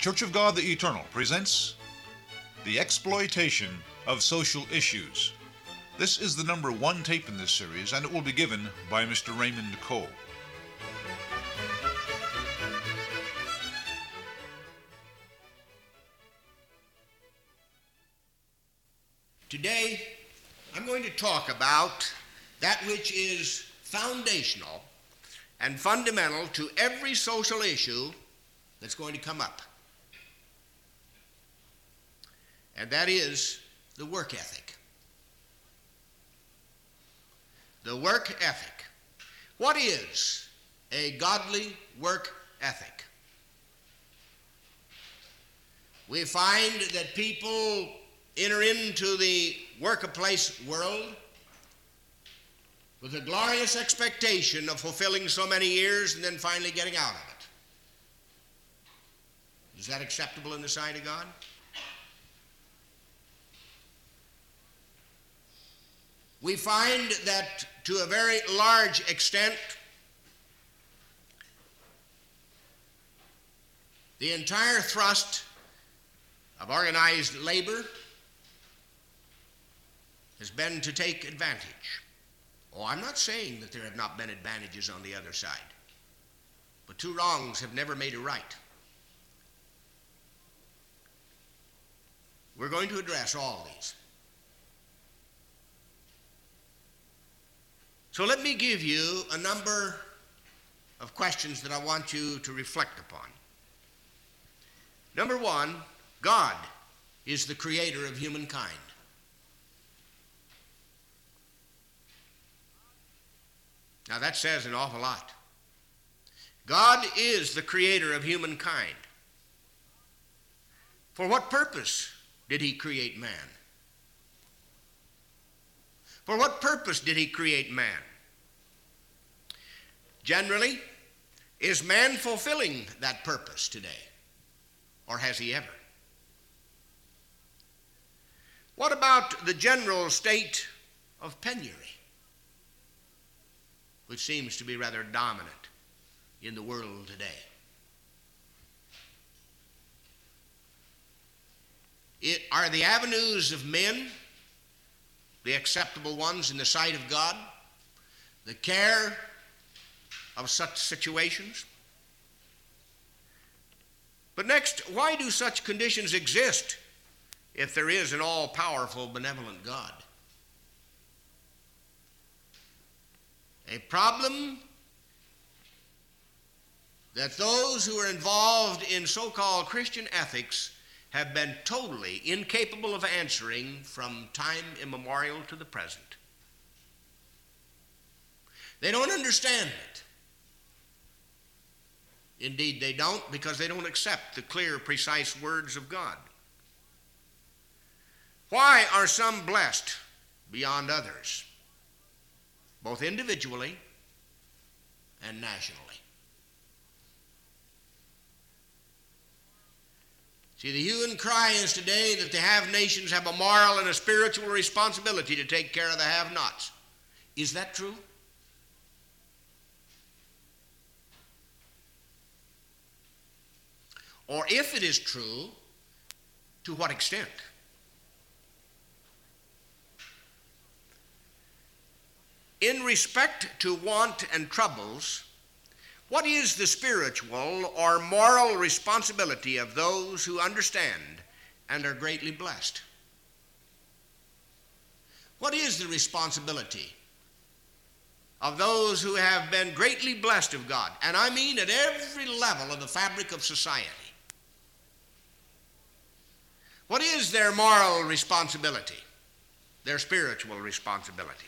Church of God the Eternal presents The Exploitation of Social Issues. This is the number 1 tape in this series, and it will be given by Mr. Raymond Cole. Today, I'm going to talk about that which is foundational and fundamental to every social issue that's going to come up. And that is the work ethic. The work ethic. What is a godly work ethic? We find that people enter into the workplace world with a glorious expectation of fulfilling so many years and then finally getting out of it. Is that acceptable in the sight of God? We find that to a very large extent, the entire thrust of organized labor has been to take advantage. Oh, I'm not saying that there have not been advantages on the other side, but 2 wrongs have never made a right. We're going to address all these. So let me give you a number of questions that I want you to reflect upon. Number 1, God is the creator of humankind. Now that says an awful lot. God is the creator of humankind. For what purpose did he create man? For what purpose did he create man? Generally, is man fulfilling that purpose today? Or has he ever? What about the general state of penury, which seems to be rather dominant in the world today? Are the avenues of men the acceptable ones in the sight of God? The care of such situations? But next, why do such conditions exist if there is an all-powerful, benevolent God? A problem that those who are involved in so-called Christian ethics have been totally incapable of answering from time immemorial to the present. They don't understand it. Indeed, they don't, because they don't accept the clear, precise words of God. Why are some blessed beyond others, both individually and nationally? See, the hue and cry is today that the have-nations have a moral and a spiritual responsibility to take care of the have-nots. Is that true? Or if it is true, to what extent? In respect to want and troubles, what is the spiritual or moral responsibility of those who understand and are greatly blessed? What is the responsibility of those who have been greatly blessed of God? And I mean at every level of the fabric of society. What is their moral responsibility? Their spiritual responsibility?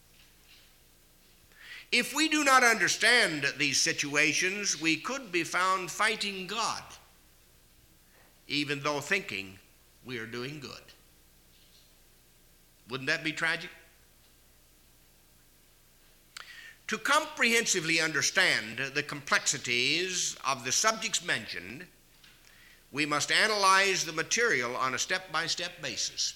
If we do not understand these situations, we could be found fighting God, even though thinking we are doing good. Wouldn't that be tragic? To comprehensively understand the complexities of the subjects mentioned, we must analyze the material on a step-by-step basis.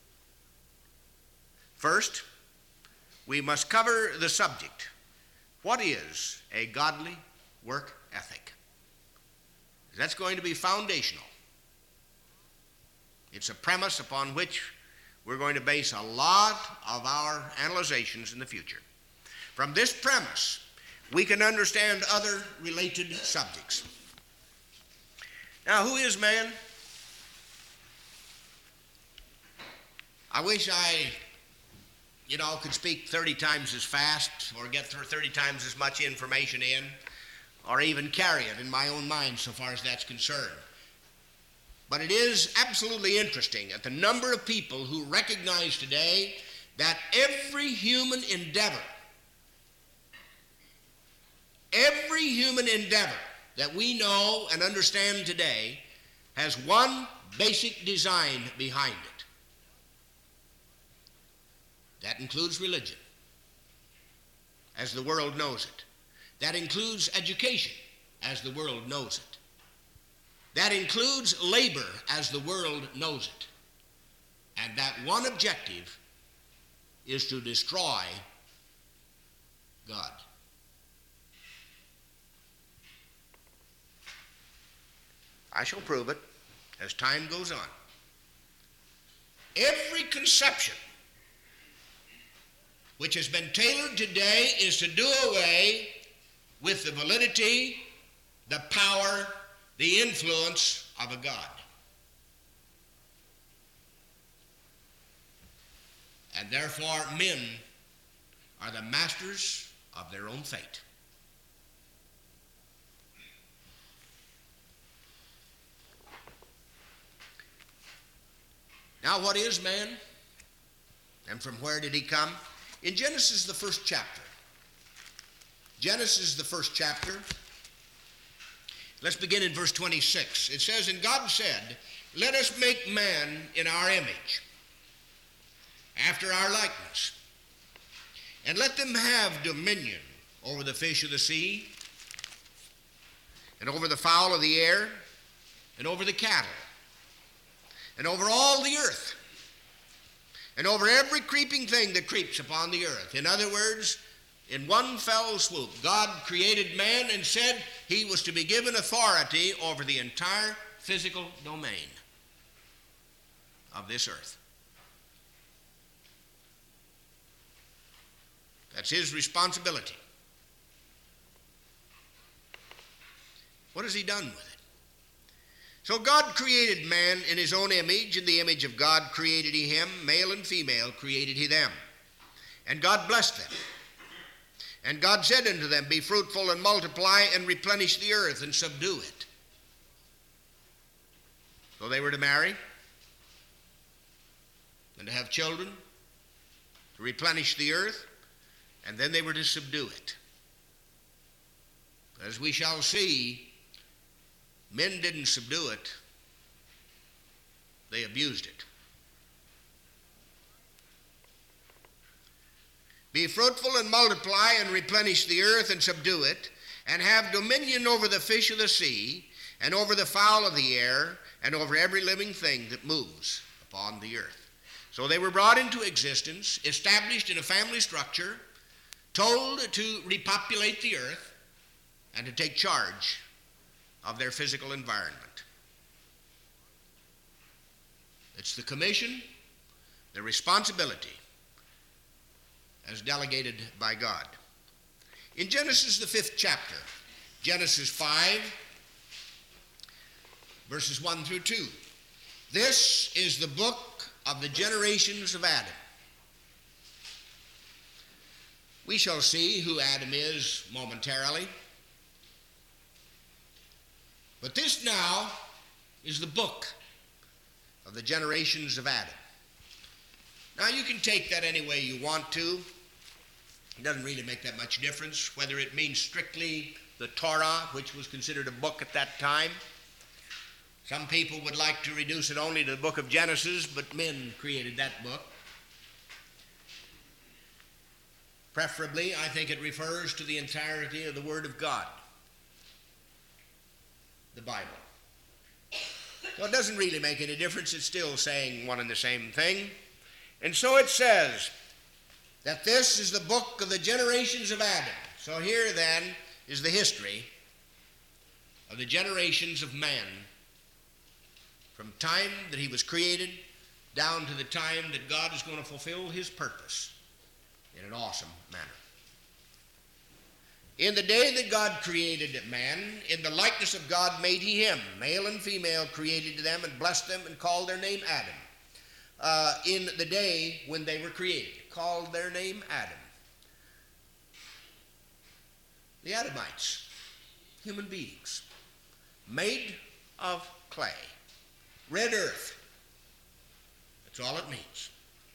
First, we must cover the subject. What is a godly work ethic? That's going to be foundational. It's a premise upon which we're going to base a lot of our analyzations in the future. From this premise, we can understand other related subjects. Now, who is man? I wish I, could speak 30 times as fast or get 30 times as much information in, or even carry it in my own mind so far as that's concerned. But it is absolutely interesting at the number of people who recognize today that every human endeavor that we know and understand today has one basic design behind it. That includes religion, as the world knows it. That includes education, as the world knows it. That includes labor, as the world knows it. And that one objective is to destroy God. I shall prove it as time goes on. Every conception which has been tailored today is to do away with the validity, the power, the influence of a God. And therefore, men are the masters of their own fate. Now, what is man? And from where did he come? In Genesis, the first chapter. Genesis, the first chapter. Let's begin in verse 26. It says, "And God said, Let us make man in our image, after our likeness, and let them have dominion over the fish of the sea, and over the fowl of the air, and over the cattle, and over all the earth, and over every creeping thing that creeps upon the earth." In other words, in one fell swoop, God created man and said he was to be given authority over the entire physical domain of this earth. That's his responsibility. What has he done with it? So God created man in his own image. In the image of God created he him. Male and female created he them. And God blessed them. And God said unto them, "Be fruitful and multiply and replenish the earth and subdue it." So they were to marry and to have children, to replenish the earth, and then they were to subdue it. As we shall see, men didn't subdue it, they abused it. "Be fruitful and multiply and replenish the earth and subdue it, and have dominion over the fish of the sea, and over the fowl of the air, and over every living thing that moves upon the earth." So they were brought into existence, established in a family structure, told to repopulate the earth, and to take charge of their physical environment. It's the commission, the responsibility, as delegated by God. In Genesis, the 5th chapter, Genesis 5, verses 1 through 2. This is the book of the generations of Adam. We shall see who Adam is momentarily. But this now is the book of the generations of Adam. Now, you can take that any way you want to. It doesn't really make that much difference whether it means strictly the Torah, which was considered a book at that time. Some people would like to reduce it only to the book of Genesis, but men created that book. Preferably, I think it refers to the entirety of the Word of God, the Bible. So it doesn't really make any difference. It's still saying one and the same thing. And so it says that this is the book of the generations of Adam. So here then is the history of the generations of man from time that he was created down to the time that God is going to fulfill his purpose in an awesome manner. In the day that God created man, in the likeness of God made he him. Male and female created them and blessed them and called their name Adam. In the day when they were created, called their name Adam. The Adamites, human beings, made of clay, red earth. That's all it means.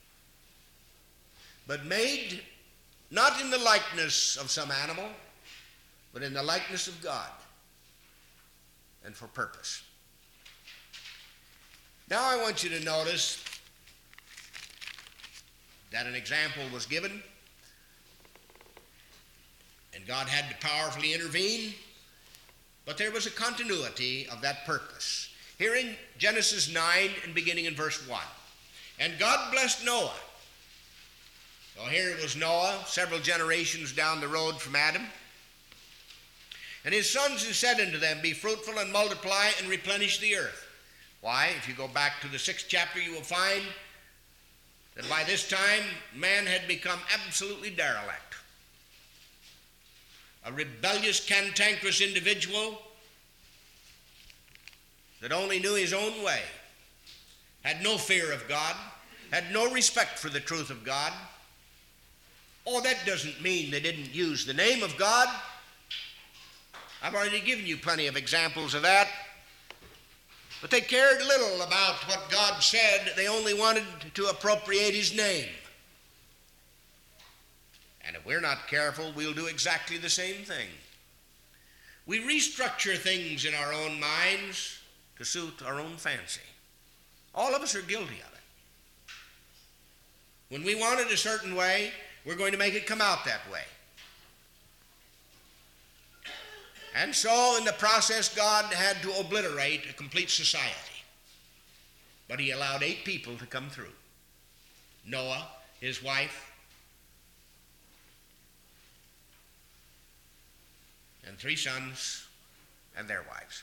But made not in the likeness of some animal, but in the likeness of God and for purpose. Now I want you to notice that an example was given, and God had to powerfully intervene, but there was a continuity of that purpose. Here in Genesis 9 and beginning in verse 1. And God blessed Noah. So here it was Noah, several generations down the road from Adam. And his sons, and said unto them, Be fruitful and multiply and replenish the earth. Why? If you go back to the 6th chapter, you will find that by this time man had become absolutely derelict. A rebellious, cantankerous individual that only knew his own way, had no fear of God, had no respect for the truth of God. Oh, that doesn't mean they didn't use the name of God. I've already given you plenty of examples of that. But they cared little about what God said. They only wanted to appropriate his name. And if we're not careful, we'll do exactly the same thing. We restructure things in our own minds to suit our own fancy. All of us are guilty of it. When we want it a certain way, we're going to make it come out that way. And so in the process, God had to obliterate a complete society. But he allowed 8 people to come through. Noah, his wife, and 3 sons and their wives.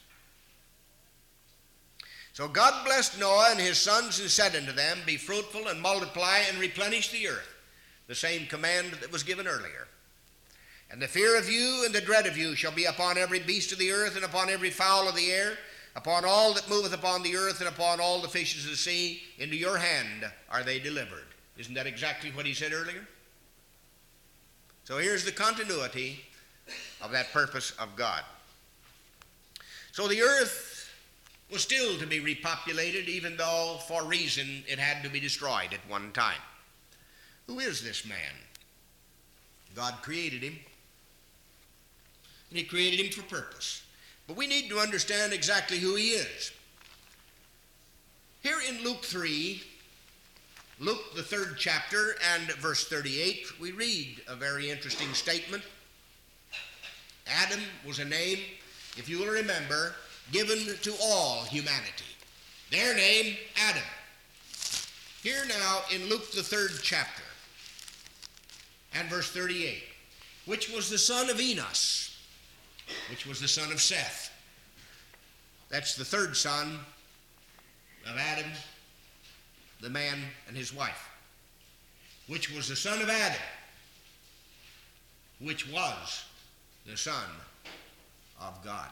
So God blessed Noah and his sons and said unto them, Be fruitful and multiply and replenish the earth. The same command that was given earlier. And the fear of you and the dread of you shall be upon every beast of the earth and upon every fowl of the air, upon all that moveth upon the earth and upon all the fishes of the sea. Into your hand are they delivered. Isn't that exactly what he said earlier? So here's the continuity of that purpose of God. So the earth was still to be repopulated, even though for reason it had to be destroyed at one time. Who is this man? God created him, and he created him for purpose. But we need to understand exactly who he is. Here in Luke 3, Luke the 3rd chapter and verse 38, we read a very interesting statement. Adam was a name, if you will remember, given to all humanity. Their name, Adam. Here now in Luke the 3rd chapter and verse 38, which was the son of Enos, which was the son of Seth. That's the 3rd son of Adam, the man and his wife, which was the son of Adam, which was the Son of God.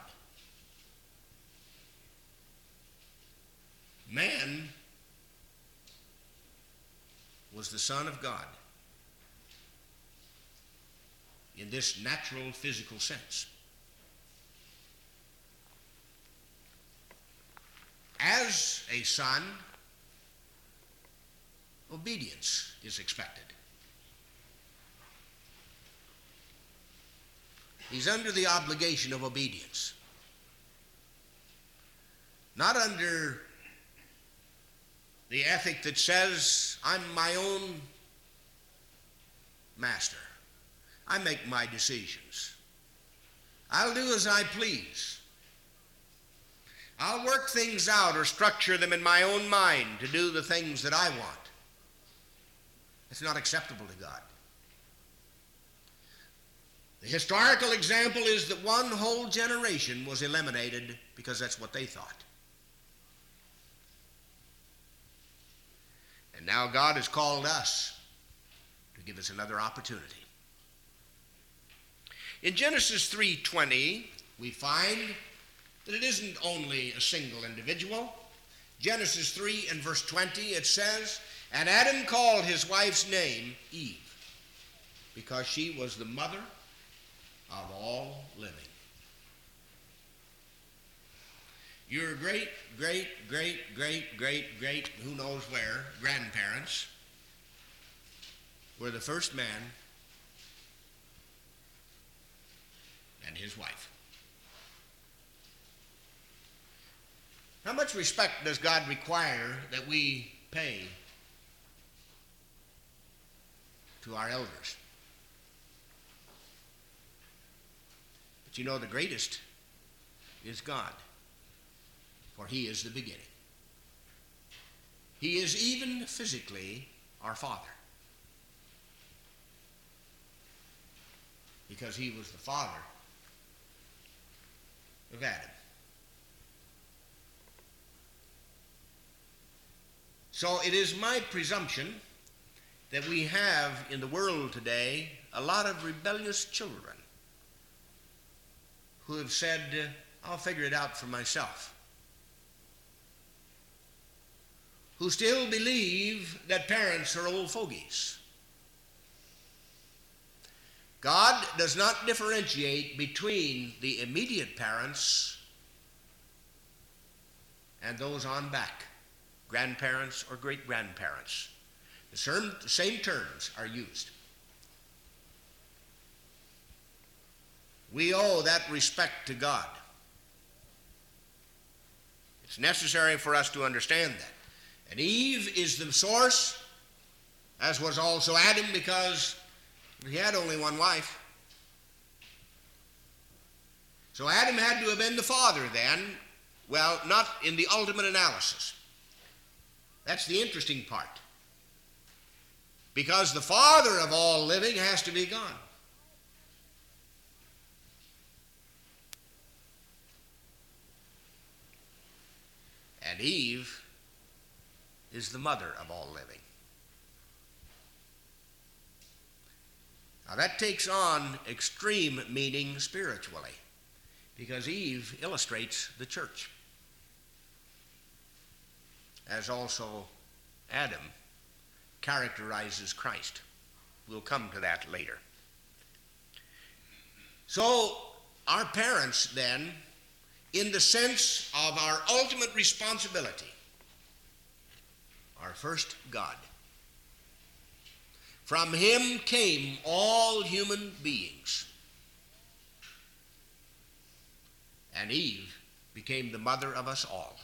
Man was the Son of God in this natural physical sense. As a son, obedience is expected. He's under the obligation of obedience. Not under the ethic that says, I'm my own master. I make my decisions. I'll do as I please. I'll work things out or structure them in my own mind to do the things that I want. It's not acceptable to God. The historical example is that one whole generation was eliminated because that's what they thought. And now God has called us to give us another opportunity. In Genesis 3:20, we find that it isn't only a single individual. Genesis 3 and verse 20, it says, "And Adam called his wife's name Eve, because she was the mother of all living." Your great, who knows where, grandparents were the first man and his wife. How much respect does God require that we pay to our elders? But you know, the greatest is God, for He is the beginning. He is even physically our Father, because He was the father of Adam. So it is my presumption that we have in the world today a lot of rebellious children who have said, "I'll figure it out for myself," who still believe that parents are old fogies. God does not differentiate between the immediate parents and those on back, grandparents or great-grandparents. The same terms are used. We owe that respect to God. It's necessary for us to understand that. And Eve is the source, as was also Adam, because he had only one wife. So Adam had to have been the father then. Well, not in the ultimate analysis. That's the interesting part. Because the father of all living has to be God. And Eve is the mother of all living. Now that takes on extreme meaning spiritually, because Eve illustrates the church, as also Adam characterizes Christ. We'll come to that later. So our parents then, in the sense of our ultimate responsibility, are first God. From Him came all human beings. And Eve became the mother of us all.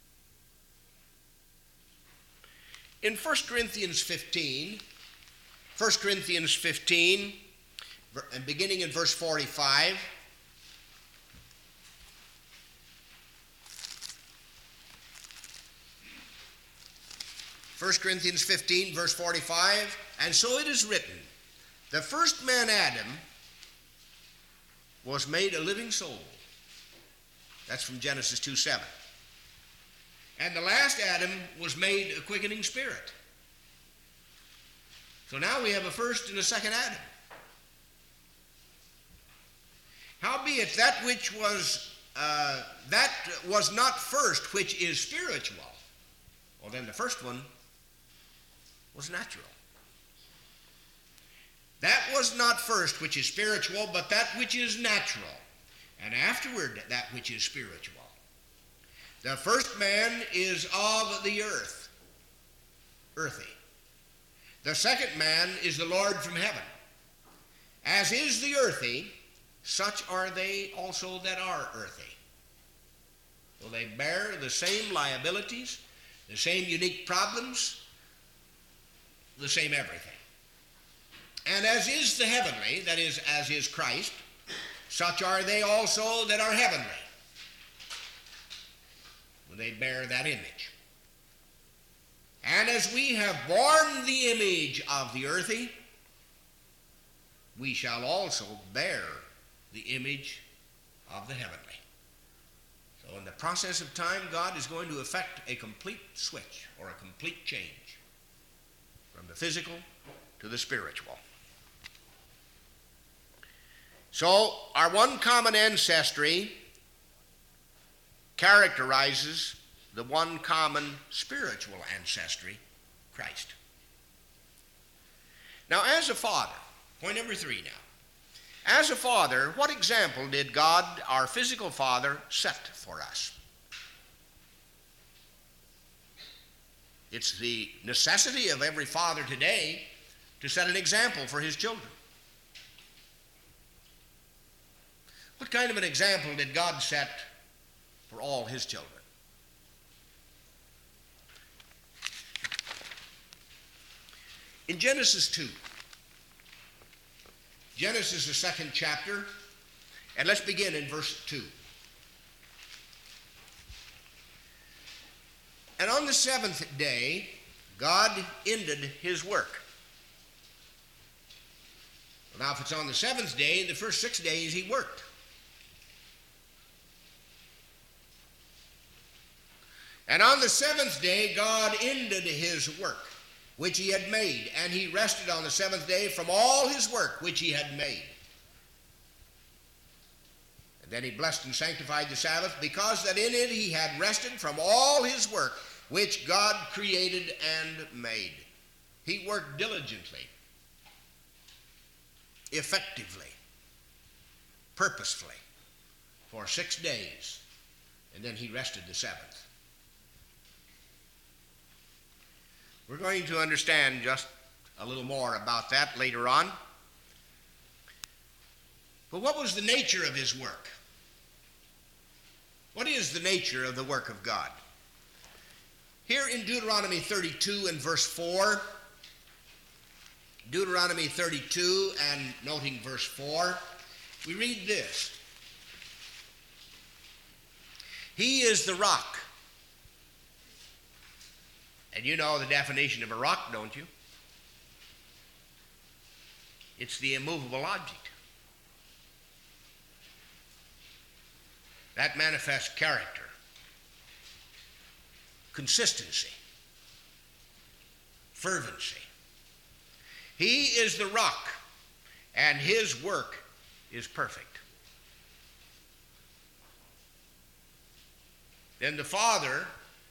In 1 Corinthians 15, and beginning in verse 45, First Corinthians 15, verse 45, "And so it is written, the first man Adam was made a living soul." That's from Genesis 2:7. "And the last Adam was made a quickening spirit." So now we have a first and a second Adam. "Howbeit that which was not first, which is spiritual." Well, then the first one was natural. "That was not first which is spiritual, but that which is natural, and afterward that which is spiritual. The first man is of the earth, earthy. The second man is the Lord from heaven. As is the earthy, such are they also that are earthy." So they bear the same liabilities, the same unique problems, the same everything. "And as is the heavenly," that is, as is Christ, "such are they also that are heavenly." Well, they bear that image. "And as we have borne the image of the earthy, we shall also bear the image of the heavenly. So in the process of time, God is going to effect a complete switch or a complete change from the physical to the spiritual. So our one common ancestry characterizes the one common spiritual ancestry, Christ. Now, as a father, point number 3 now. As a father, what example did God, our physical father, set for us? It's the necessity of every father today to set an example for his children. What kind of an example did God set for all his children? In Genesis 2, Genesis, the 2nd chapter, and let's begin in verse 2. And on the 7th day, God ended his work. Now, if it's on the 7th day, the first 6 days he worked. And on the 7th day, God ended his work, which he had made, and he rested on the 7th day from all his work which he had made. And then he blessed and sanctified the Sabbath, because that in it he had rested from all his work which God created and made. He worked diligently, effectively, purposefully for 6 days, and then he rested the 7th. We're going to understand just a little more about that later on. But what was the nature of his work? What is the nature of the work of God? Here in Deuteronomy 32 and verse 4, Deuteronomy 32 and noting verse 4, we read this. He is the rock. And you know the definition of a rock, don't you? It's the immovable object. That manifests character, consistency, fervency. He is the rock, and his work is perfect. Then the Father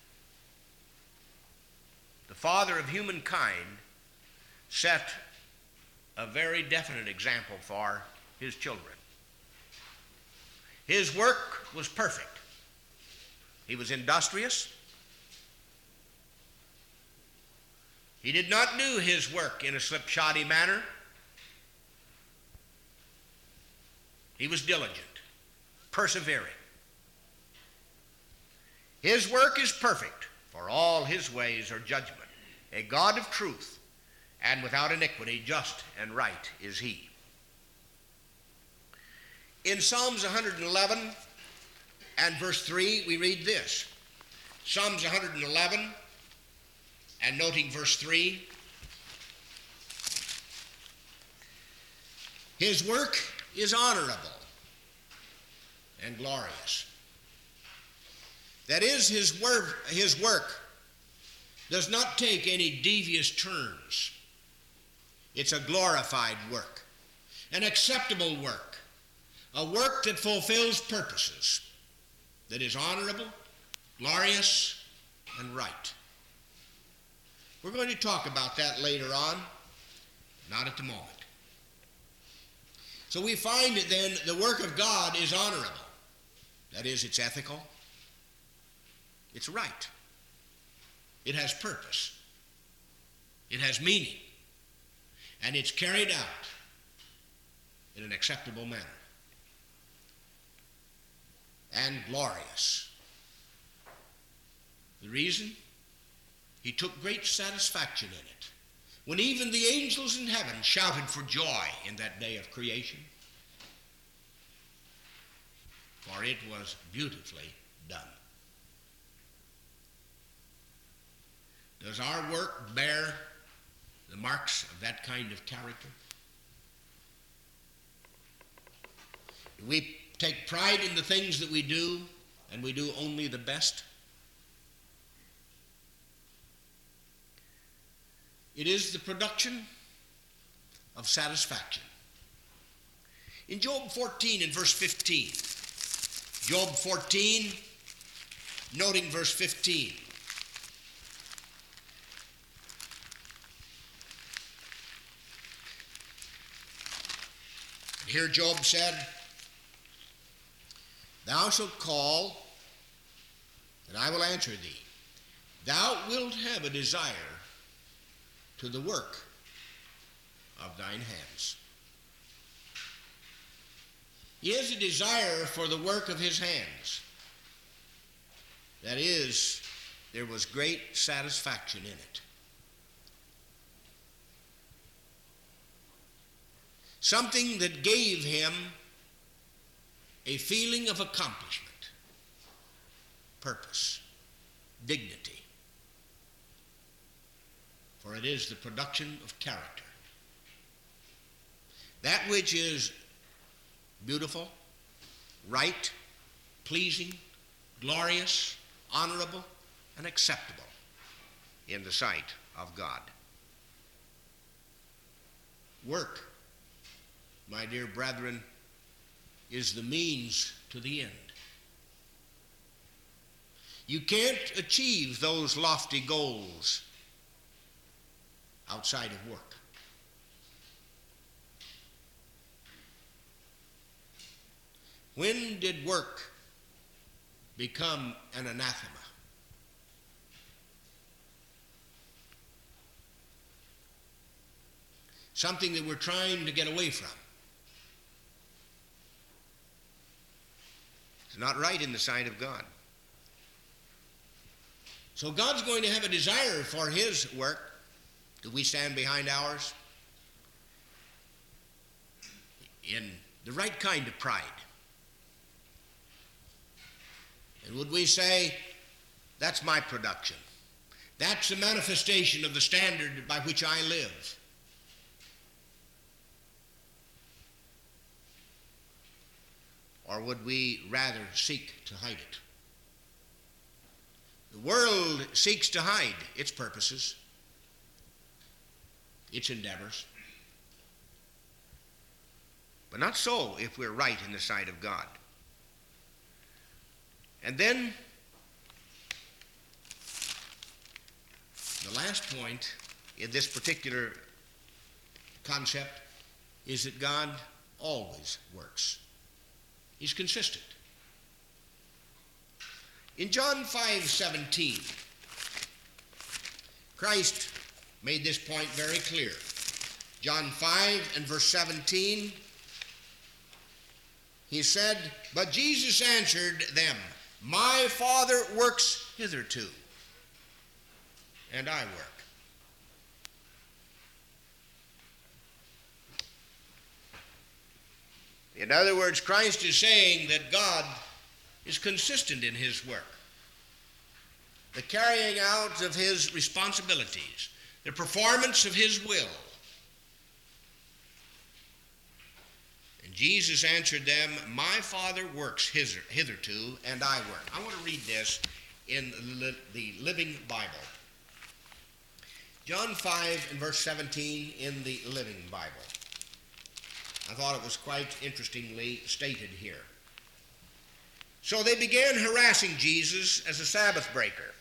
of humankind, set a very definite example for his children. His work was perfect. He was industrious. He did not do his work in a slipshod manner. He was diligent, persevering. His work is perfect, for all his ways are judgment. A God of truth, and without iniquity, just and right is he. In Psalms 111 and verse 3, we read this. Psalms 111 and noting verse 3. His work is honorable and glorious. That is, his work does not take any devious turns. It's a glorified work, an acceptable work, a work that fulfills purposes, that is honorable, glorious, and right. We're going to talk about that later on, not at the moment. So we find that then the work of God is honorable. That is, it's ethical, it's right. It has purpose. It has meaning. And it's carried out in an acceptable manner. And glorious. The reason? He took great satisfaction in it. When even the angels in heaven shouted for joy in that day of creation. For it was beautifully done. Does our work bear the marks of that kind of character? Do we take pride in the things that we do, and we do only the best? It is the production of satisfaction. In Job 14 and verse 15, Job 14, noting verse 15. And here Job said, "Thou shalt call, and I will answer thee. Thou wilt have a desire to the work of thine hands." He has a desire for the work of his hands. That is, there was great satisfaction in it. Something that gave him a feeling of accomplishment, purpose, dignity. For it is the production of character. That which is beautiful, right, pleasing, glorious, honorable, and acceptable in the sight of God. Work, my dear brethren, is the means to the end. You can't achieve those lofty goals outside of work. When did work become an anathema? Something that we're trying to get away from. It's not right in the sight of God. So God's going to have a desire for his work. Do we stand behind ours? In the right kind of pride. And would we say, that's my production. That's a manifestation of the standard by which I live. Or would we rather seek to hide it? The world seeks to hide its purposes, its endeavors. But not so if we're right in the sight of God. And then, the last point in this particular concept is that God always works. He's consistent. In John 5:17, Christ made this point very clear. John 5 and verse 17, he said, "But Jesus answered them, My Father works hitherto, and I work." In other words, Christ is saying that God is consistent in his work. The carrying out of his responsibilities, the performance of his will. And Jesus answered them, "My Father works hitherto, and I work." I want to read this in the Living Bible. John 5 and verse 17 in the Living Bible. I thought it was quite interestingly stated here. "So they began harassing Jesus as a Sabbath breaker.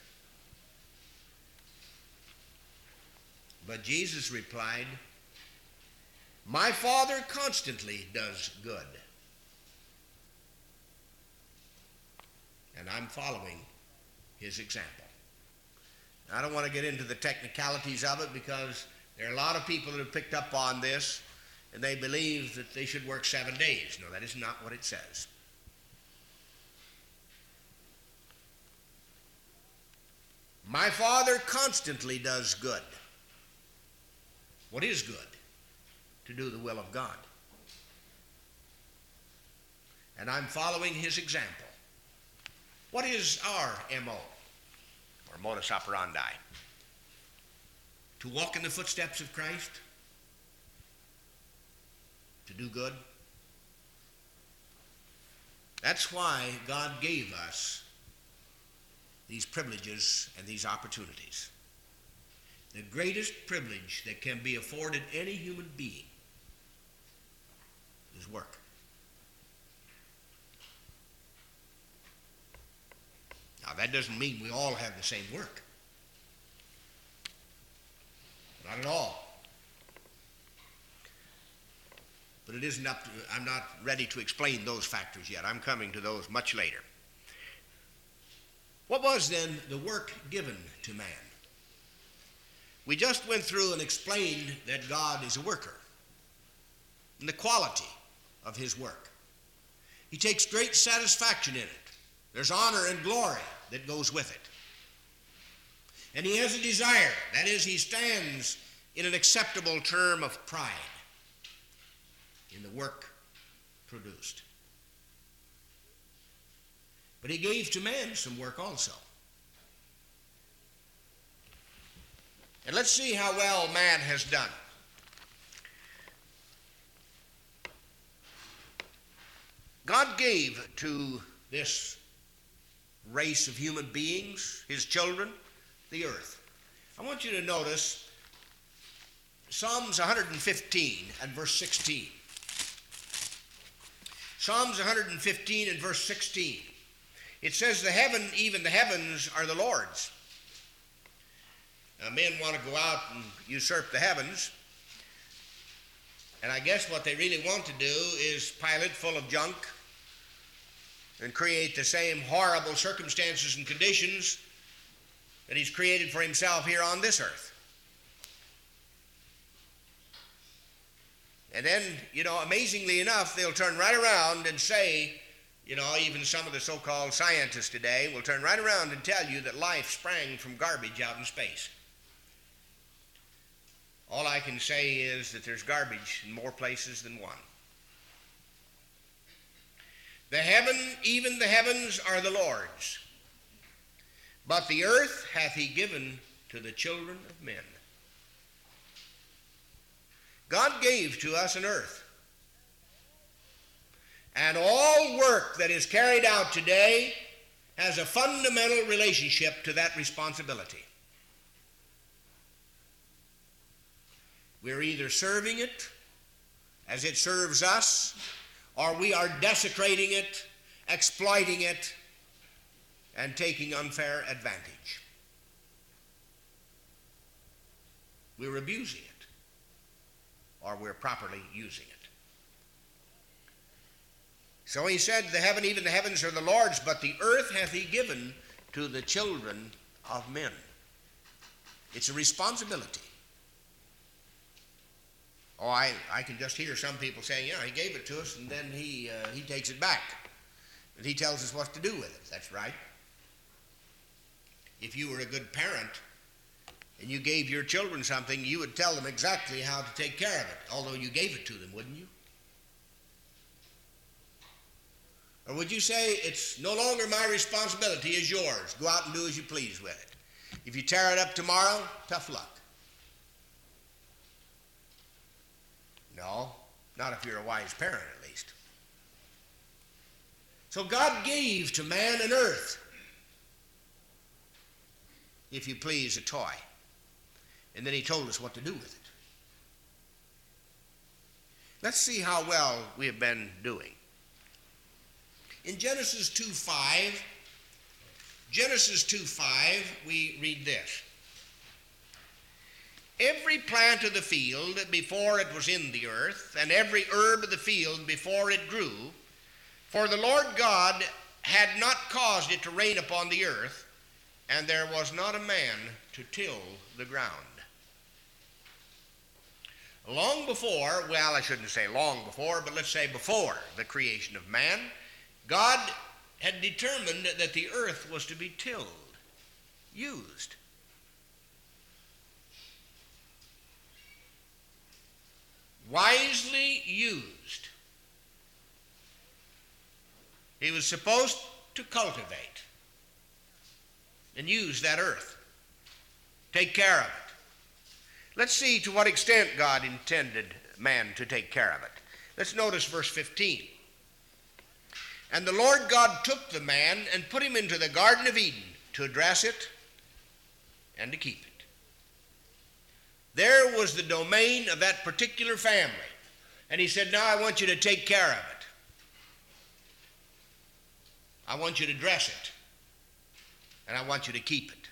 But Jesus replied, My Father constantly does good, and I'm following his example." Now, I don't want to get into the technicalities of it because there are a lot of people that have picked up on this and they believe that they should work 7 days. No, that is not what it says. My Father constantly does good. What is good? To do the will of God. And I'm following his example. What is our MO, or modus operandi? To walk in the footsteps of Christ? To do good? That's why God gave us these privileges and these opportunities. The greatest privilege that can be afforded any human being is work. Now, that doesn't mean we all have the same work. Not at all. But it isn't up to, I'm not ready to explain those factors yet. I'm coming to those much later. What was then the work given to man? We just went through and explained that God is a worker and the quality of his work. He takes great satisfaction in it. There's honor and glory that goes with it. And he has a desire. That is, he stands in an acceptable term of pride in the work produced. But he gave to man some work also. And let's see how well man has done. God gave to this race of human beings, his children, the earth. I want you to notice Psalms 115 and verse 16. Psalms 115 and verse 16. It says, even the heavens are the Lord's. Now, men want to go out and usurp the heavens. And I guess what they really want to do is pile it full of junk and create the same horrible circumstances and conditions that he's created for himself here on this earth. And then, amazingly enough, they'll turn right around and say, even some of the so-called scientists today will turn right around and tell you that life sprang from garbage out in space. All I can say is that there's garbage in more places than one. Even the heavens are the Lord's, but the earth hath he given to the children of men. God gave to us an earth. And all work that is carried out today has a fundamental relationship to that responsibility. We're either serving it as it serves us, or we are desecrating it, exploiting it, and taking unfair advantage. We're abusing it, or we're properly using it. So he said, even the heavens are the Lord's, but the earth hath he given to the children of men. It's a responsibility. Oh, I can just hear some people saying, he gave it to us, and then he takes it back. And he tells us what to do with it. That's right. If you were a good parent and you gave your children something, you would tell them exactly how to take care of it, although you gave it to them, wouldn't you? Or would you say, it's no longer my responsibility, it's yours. Go out and do as you please with it. If you tear it up tomorrow, tough luck. No, not if you're a wise parent, at least. So God gave to man an earth, if you please, a toy. And then he told us what to do with it. Let's see how well we have been doing. In Genesis 2:5, we read this. Every plant of the field before it was in the earth, and every herb of the field before it grew, for the Lord God had not caused it to rain upon the earth, and there was not a man to till the ground. Long before, well, I shouldn't say long before, but let's say before the creation of man, God had determined that the earth was to be tilled, used. Wisely used. He was supposed to cultivate and use that earth, take care of it. Let's see to what extent God intended man to take care of it. Let's notice verse 15. And the Lord God took the man and put him into the Garden of Eden to dress it and to keep it. There was the domain of that particular family. And he said, now I want you to take care of it. I want you to dress it. And I want you to keep it.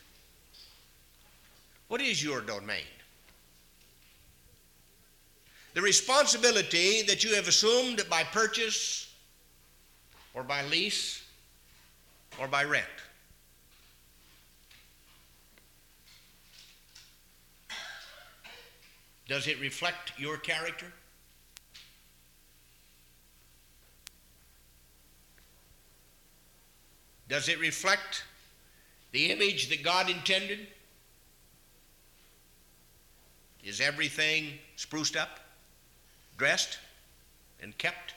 What is your domain? The responsibility that you have assumed by purchase or by lease or by rent. Does it reflect your character? Does it reflect the image that God intended? Is everything spruced up, dressed, and kept?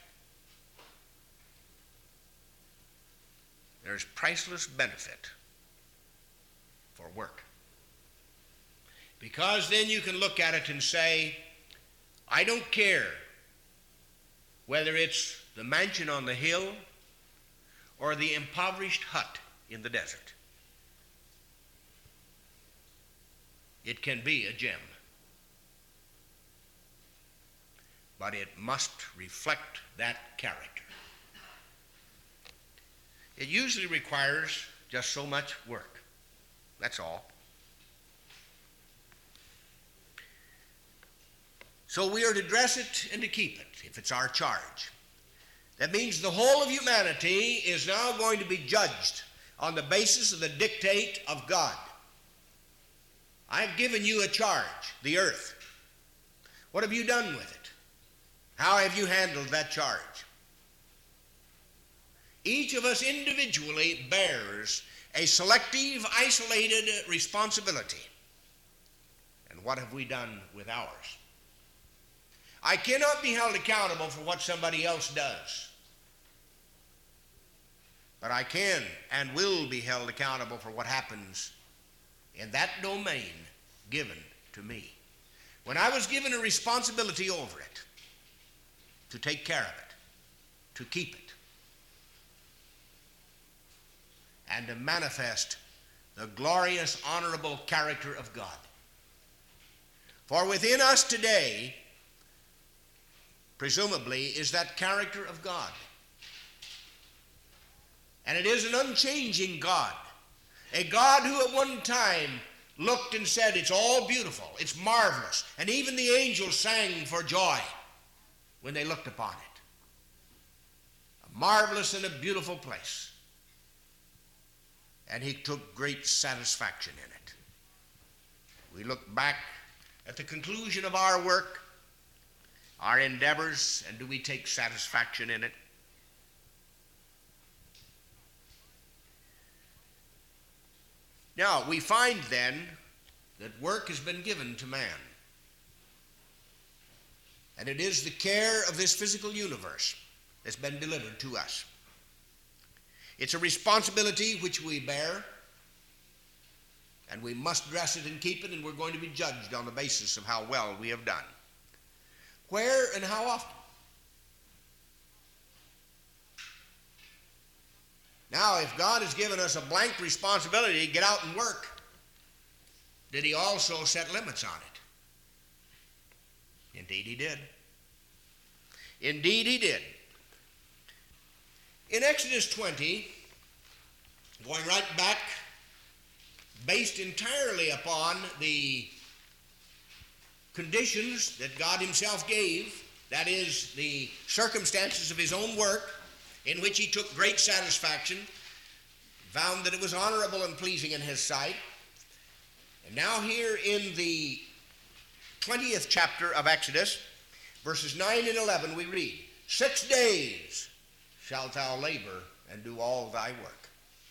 There's priceless benefit for work. Because then you can look at it and say, I don't care whether it's the mansion on the hill or the impoverished hut in the desert. It can be a gem. But it must reflect that character. It usually requires just so much work. That's all. So we are to dress it and to keep it, if it's our charge. That means the whole of humanity is now going to be judged on the basis of the dictate of God. I've given you a charge, the earth. What have you done with it? How have you handled that charge? Each of us individually bears a selective, isolated responsibility. And what have we done with ours? I cannot be held accountable for what somebody else does. But I can and will be held accountable for what happens in that domain given to me. When I was given a responsibility over it, to take care of it, to keep it, and to manifest the glorious, honorable character of God. For within us today, presumably, is that character of God. And it is an unchanging God, a God who at one time looked and said, it's all beautiful, it's marvelous, and even the angels sang for joy when they looked upon it. A marvelous and a beautiful place. And he took great satisfaction in it. We look back at the conclusion of our work, our endeavors, and do we take satisfaction in it? Now, we find then that work has been given to man. And it is the care of this physical universe that's been delivered to us. It's a responsibility which we bear, and we must dress it and keep it, and we're going to be judged on the basis of how well we have done. Where and how often? Now, if God has given us a blank responsibility to get out and work, did he also set limits on it? Indeed he did. Indeed he did. In Exodus 20, going right back, based entirely upon the conditions that God himself gave, that is, the circumstances of his own work, in which he took great satisfaction, found that it was honorable and pleasing in his sight. And now here in the 20th chapter of Exodus, verses 9 and 11, we read, 6 days shalt thou labor and do all thy work.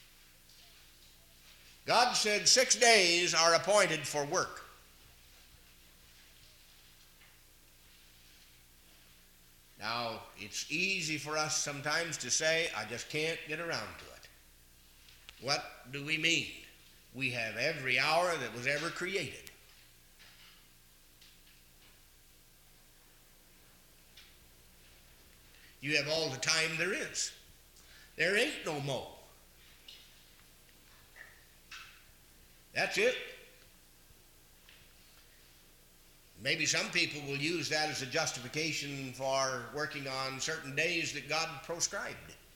God said 6 days are appointed for work. Now, it's easy for us sometimes to say, I just can't get around to it. What do we mean? We have every hour that was ever created. You have all the time there is. There ain't no more. That's it. Maybe some people will use that as a justification for working on certain days that God proscribed.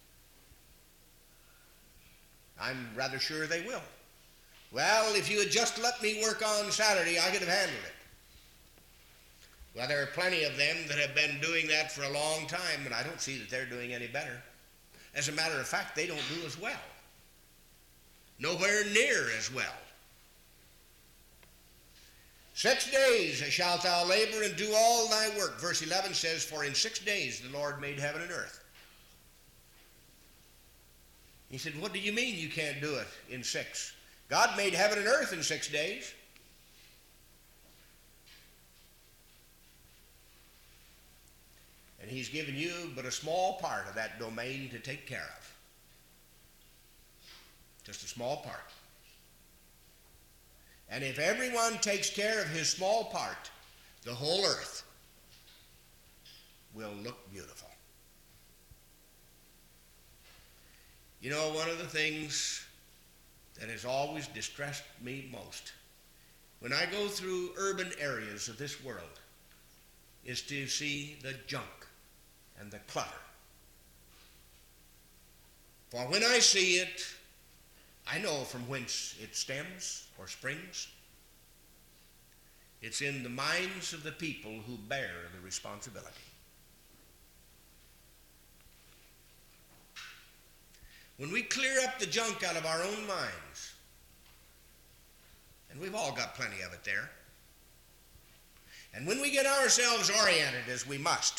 I'm rather sure they will. Well, if you had just let me work on Saturday, I could have handled it. Well, there are plenty of them that have been doing that for a long time, and I don't see that they're doing any better. As a matter of fact, they don't do as well. Nowhere near as well. 6 days shalt thou labor and do all thy work. Verse 11 says, for in 6 days the Lord made heaven and earth. He said, what do you mean you can't do it in 6? God made heaven and earth in 6 days. And he's given you but a small part of that domain to take care of. Just a small part. And if everyone takes care of his small part, the whole earth will look beautiful. You know, one of the things that has always distressed me most when I go through urban areas of this world is to see the junk and the clutter. For when I see it, I know from whence it stems or springs. It's in the minds of the people who bear the responsibility. When we clear up the junk out of our own minds, and we've all got plenty of it there, and when we get ourselves oriented as we must,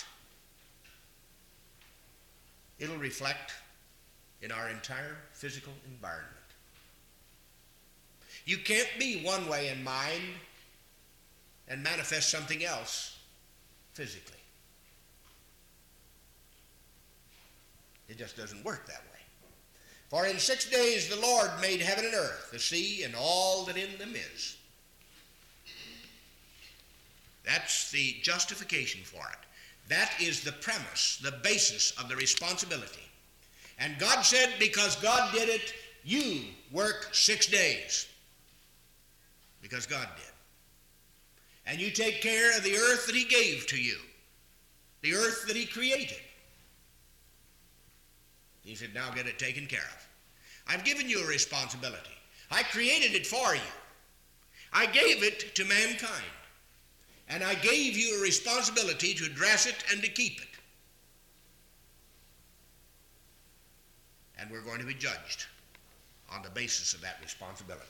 it'll reflect in our entire physical environment. You can't be one way in mind and manifest something else physically. It just doesn't work that way. For in 6 days the Lord made heaven and earth, the sea, and all that in them is. That's the justification for it. That is the premise, the basis of the responsibility. And God said, because God did it, you work 6 days. Because God did. And you take care of the earth that he gave to you, the earth that he created. He said, now get it taken care of. I've given you a responsibility. I created it for you. I gave it to mankind. And I gave you a responsibility to address it and to keep it. And we're going to be judged on the basis of that responsibility.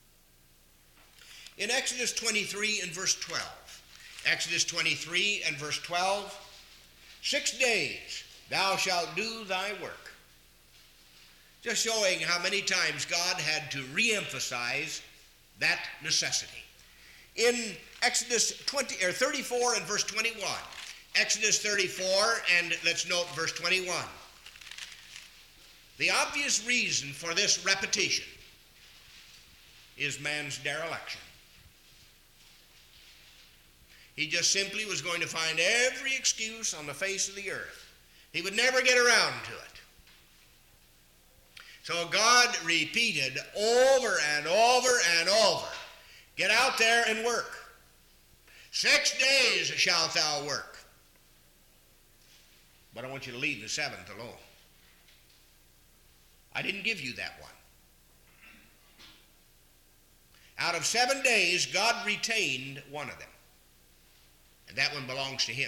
In Exodus 23 and verse 12, Exodus 23 and verse 12, 6 days thou shalt do thy work. Just showing how many times God had to re-emphasize that necessity. In Exodus 34 and verse 21, Exodus 34 and let's note verse 21. The obvious reason for this repetition is man's dereliction. He just simply was going to find every excuse on the face of the earth. He would never get around to it. So God repeated over and over and over, get out there and work. 6 days shalt thou work. But I want you to leave the 7th alone. I didn't give you that one. Out of 7 days, God retained one of them. And that one belongs to him.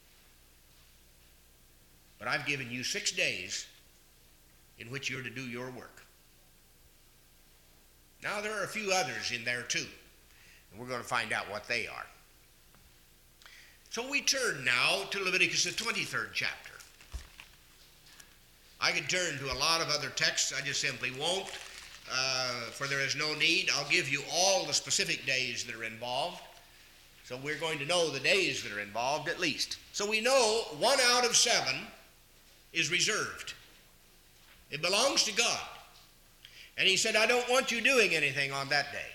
But I've given you 6 days in which you're to do your work. Now, there are a few others in there too, and we're going to find out what they are. So we turn now to Leviticus, the 23rd chapter. I could turn to a lot of other texts. I just simply won't, for there is no need. I'll give you all the specific days that are involved. So we're going to know the days that are involved at least. So we know 1 out of 7 is reserved. It belongs to God. And he said, I don't want you doing anything on that day.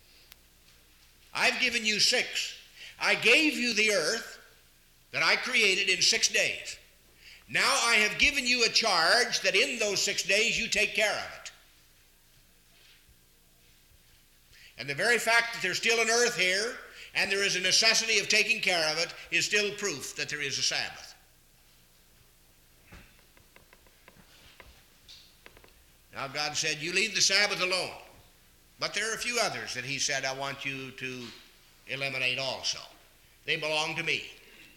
I've given you 6. I gave you the earth that I created in 6 days. Now I have given you a charge that in those 6 days you take care of it. And the very fact that there's still an earth here and there is a necessity of taking care of it is still proof that there is a Sabbath. Now God said, you leave the Sabbath alone. But there are a few others that he said, I want you to eliminate also. They belong to me.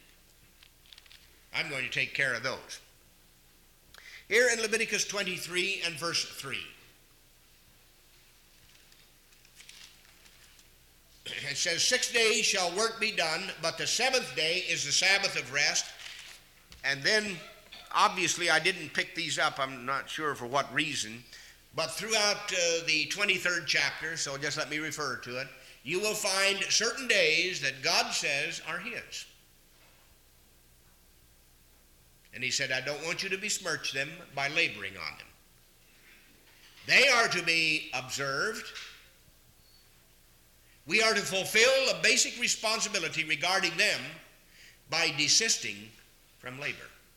I'm going to take care of those. Here in Leviticus 23 and verse 3. It says, 6 days shall work be done, but the 7th day is the Sabbath of rest. And then, obviously, I didn't pick these up. I'm not sure for what reason. But throughout the 23rd chapter, so just let me refer to it, you will find certain days that God says are his. And he said, I don't want you to besmirch them by laboring on them. They are to be observed. We are to fulfill a basic responsibility regarding them by desisting from labor.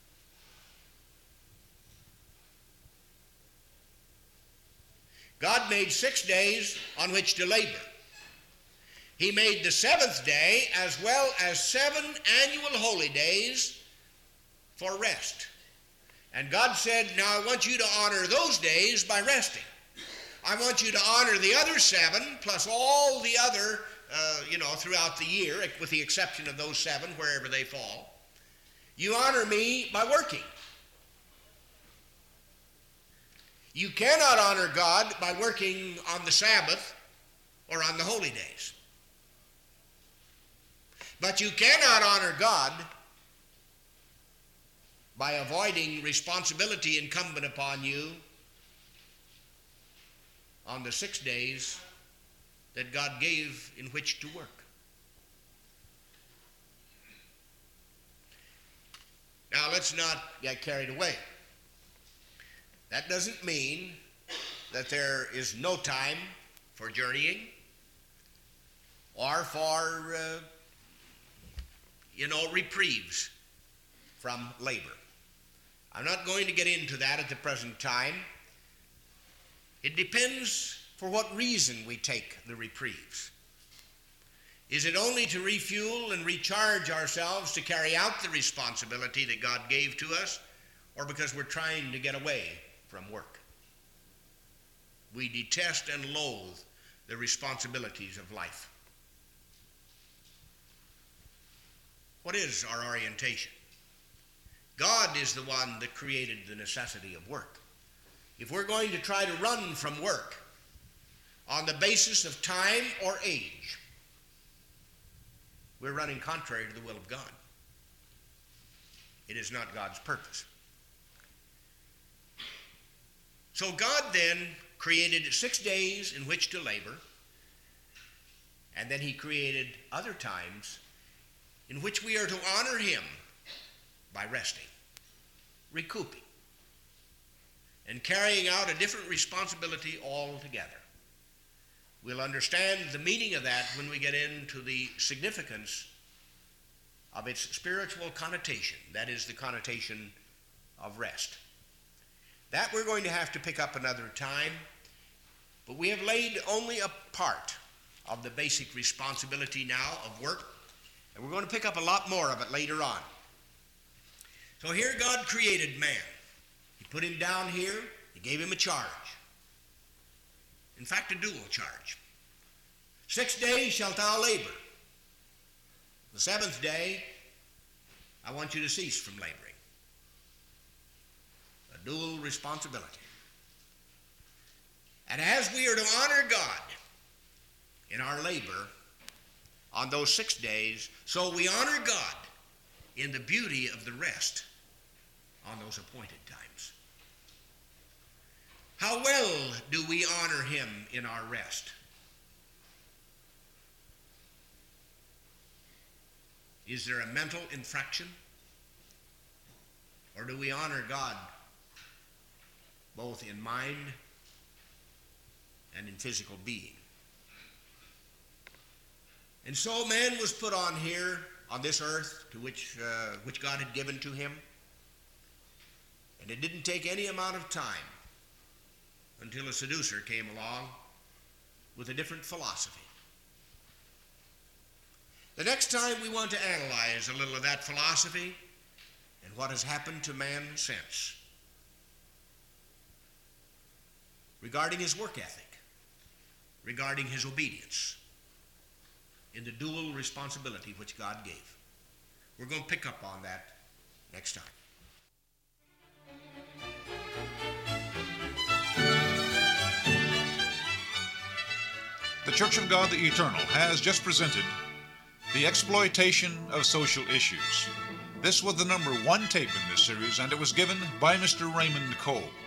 God made 6 days on which to labor. He made the 7th day as well as 7 annual holy days for rest. And God said, now I want you to honor those days by resting. I want you to honor the other 7 plus all the other, throughout the year, with the exception of those 7, wherever they fall. You honor me by working. You cannot honor God by working on the Sabbath or on the holy days. But you cannot honor God by avoiding responsibility incumbent upon you on the 6 days that God gave in which to work. Now, let's not get carried away. That doesn't mean that there is no time for journeying or for, reprieves from labor. I'm not going to get into that at the present time. It depends for what reason we take the reprieves. Is it only to refuel and recharge ourselves to carry out the responsibility that God gave to us, or because we're trying to get away from work? We detest and loathe the responsibilities of life. What is our orientation? God is the one that created the necessity of work. If we're going to try to run from work on the basis of time or age, we're running contrary to the will of God. It is not God's purpose. So God then created 6 days in which to labor, and then he created other times in which we are to honor him by resting, recouping, and carrying out a different responsibility altogether. We'll understand the meaning of that when we get into the significance of its spiritual connotation, that is, the connotation of rest. That we're going to have to pick up another time, but we have laid only a part of the basic responsibility now of work, and we're going to pick up a lot more of it later on. So here God created man. He put him down here. He gave him a charge. In fact, a dual charge. 6 days shalt thou labor. The 7th day, I want you to cease from laboring. A dual responsibility. And as we are to honor God in our labor on those 6 days, so we honor God in the beauty of the rest on those appointed times. How well do we honor him in our rest? Is there a mental infraction? Or do we honor God both in mind and in physical being? And so man was put on here, on this earth, to which God had given to him. And it didn't take any amount of time until a seducer came along with a different philosophy. The next time we want to analyze a little of that philosophy and what has happened to man since, regarding his work ethic, regarding his obedience in the dual responsibility which God gave. We're going to pick up on that next time. The Church of God the Eternal has just presented The Exploitation of Social Issues. This was the number 1 tape in this series, and it was given by Mr. Raymond Cole.